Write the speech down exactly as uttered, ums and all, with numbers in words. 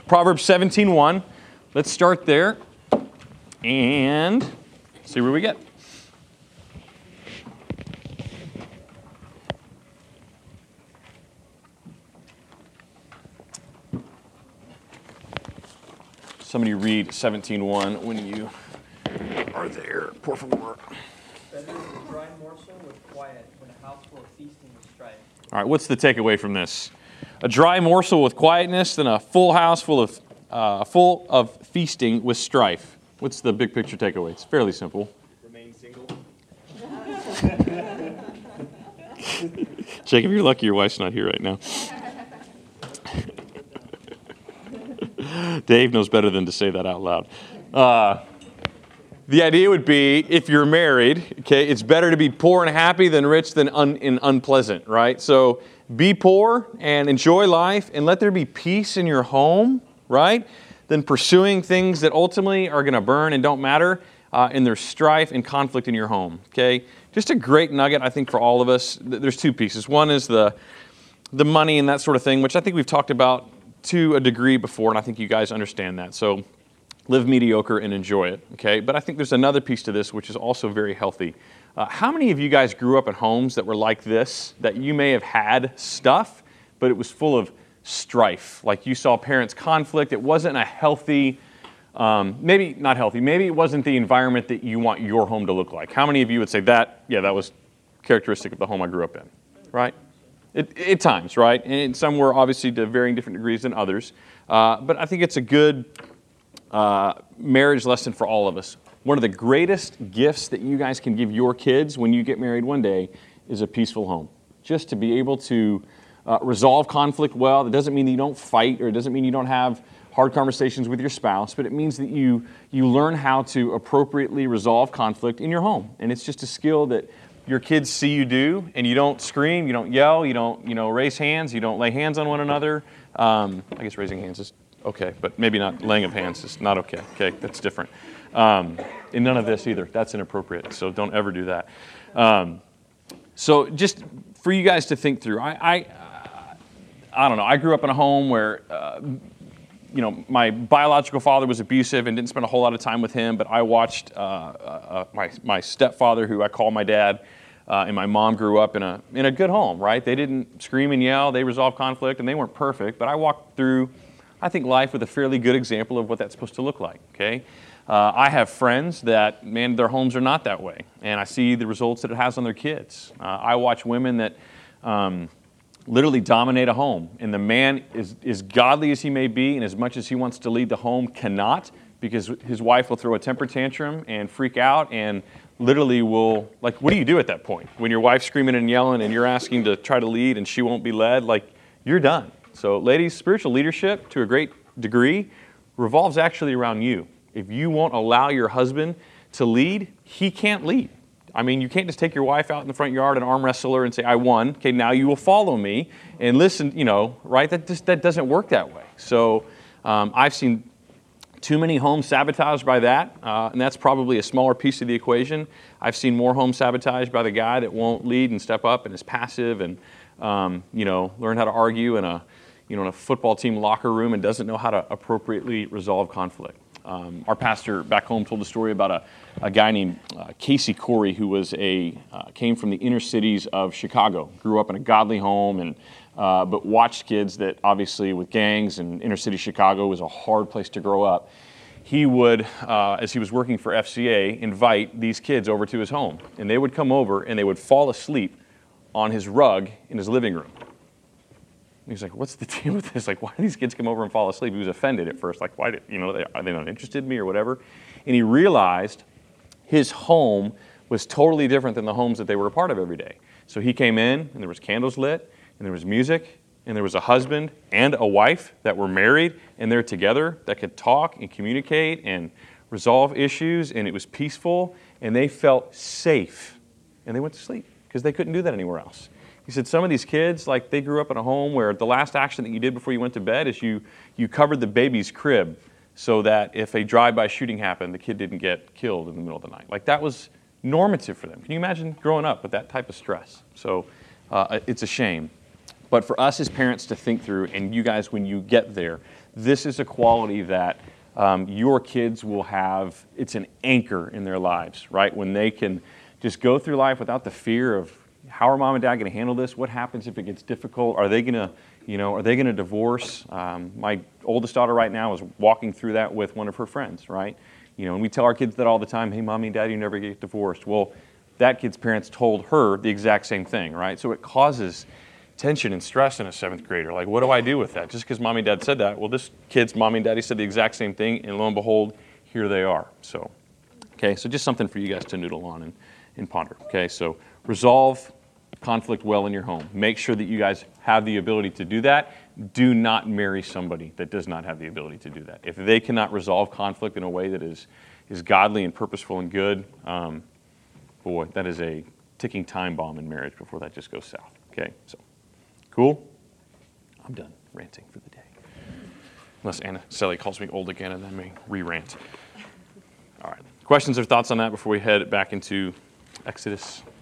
Proverbs seventeen one. Let's start there and see where we get. Somebody read seventeen one when you are there. Por favor. Better is a dry morsel with quiet than a house full of feasting with strife. All right, what's the takeaway from this? A dry morsel with quietness than a full house full of uh, full of feasting with strife. What's the big picture takeaway? It's fairly simple. Remain single. Jacob, you're lucky your wife's not here right now. Dave knows better than to say that out loud. Uh, the idea would be, if you're married, okay, it's better to be poor and happy than rich than un, and unpleasant, right? So be poor and enjoy life and let there be peace in your home, right? Than pursuing things that ultimately are going to burn and don't matter, uh, and there's strife and conflict in your home, okay? Just a great nugget, I think, for all of us. There's two pieces. One is the the money and that sort of thing, which I think we've talked about to a degree before, and I think you guys understand that. So live mediocre and enjoy it, okay? But I think there's another piece to this which is also very healthy. Uh, how many of you guys grew up in homes that were like this, that you may have had stuff, but it was full of strife? Like you saw parents' conflict. It wasn't a healthy, um, maybe not healthy, maybe it wasn't the environment that you want your home to look like. How many of you would say that, yeah, that was characteristic of the home I grew up in, right? It, at times, right? And some were obviously to varying different degrees than others. Uh, but I think it's a good uh, marriage lesson for all of us. One of the greatest gifts that you guys can give your kids when you get married one day is a peaceful home. Just to be able to uh, resolve conflict well. That doesn't mean that you don't fight, or it doesn't mean you don't have hard conversations with your spouse, but it means that you you learn how to appropriately resolve conflict in your home. And it's just a skill that your kids see you do, and you don't scream, you don't yell, you don't, you know, raise hands, you don't lay hands on one another. Um, I guess raising hands is okay, but maybe not laying of hands is not okay. Okay, that's different. Um, and none of this either. That's inappropriate, so don't ever do that. Um, so just for you guys to think through, I, I, I don't know. I grew up in a home where, uh, you know, my biological father was abusive and didn't spend a whole lot of time with him, but I watched uh, uh, my my stepfather, who I call my dad, uh, and my mom grew up in a in a good home, right? They didn't scream and yell. They resolved conflict, and they weren't perfect, but I walked through, I think, life with a fairly good example of what that's supposed to look like, okay? Uh, I have friends that, man, their homes are not that way, and I see the results that it has on their kids. Uh, I watch women that um, literally dominate a home, and the man is as godly as he may be, and as much as he wants to lead the home, cannot, because his wife will throw a temper tantrum and freak out, and literally will, like, what do you do at that point? When your wife's screaming and yelling, and you're asking to try to lead, and she won't be led, like, you're done. So, ladies, spiritual leadership, to a great degree, revolves actually around you. If you won't allow your husband to lead, he can't lead. I mean, you can't just take your wife out in the front yard and arm wrestle her and say, I won. Okay, now you will follow me and listen, you know, right? That just that doesn't work that way. So um, I've seen too many homes sabotaged by that, uh, and that's probably a smaller piece of the equation. I've seen more homes sabotaged by the guy that won't lead and step up and is passive and, um, you know, learn how to argue in a, you know, in a football team locker room and doesn't know how to appropriately resolve conflict. Um, our pastor back home told a story about a, a guy named uh, Casey Corey, who was a uh, came from the inner cities of Chicago, grew up in a godly home, and uh, but watched kids that obviously with gangs and inner city Chicago was a hard place to grow up. He would, uh, as he was working for F C A, invite these kids over to his home, and they would come over and they would fall asleep on his rug in his living room. He was like, what's the deal with this? Like, why do these kids come over and fall asleep? He was offended at first. Like, why did, you know, they, are they not interested in me or whatever? And he realized his home was totally different than the homes that they were a part of every day. So he came in, and there was candles lit, and there was music, and there was a husband and a wife that were married, and they're together, that could talk and communicate and resolve issues, and it was peaceful, and they felt safe. And they went to sleep because they couldn't do that anywhere else. He said some of these kids, like, they grew up in a home where the last action that you did before you went to bed is you you covered the baby's crib so that if a drive-by shooting happened, the kid didn't get killed in the middle of the night. Like, that was normative for them. Can you imagine growing up with that type of stress? So uh, it's a shame. But for us as parents to think through, and you guys when you get there, this is a quality that um, your kids will have. It's an anchor in their lives, right? When they can just go through life without the fear of, how are mom and dad going to handle this? What happens if it gets difficult? Are they going to, you know, are they going to divorce? Um, my oldest daughter right now is walking through that with one of her friends, right? You know, and we tell our kids that all the time, hey, mommy and daddy, you never get divorced. Well, that kid's parents told her the exact same thing, right? So it causes tension and stress in a seventh grader. Like, what do I do with that? Just because mommy and dad said that, well, this kid's mommy and daddy said the exact same thing, and lo and behold, here they are. So, okay, so just something for you guys to noodle on and, and ponder. Okay, so resolve conflict well in your home. Make sure that you guys have the ability to do that. Do not marry somebody that does not have the ability to do that. If they cannot resolve conflict in a way that is, is godly and purposeful and good, um, boy, that is a ticking time bomb in marriage before that just goes south. Okay, so cool? I'm done ranting for the day. Unless Anna Sally calls me old again and then may re-rant. All right, questions or thoughts on that before we head back into Exodus?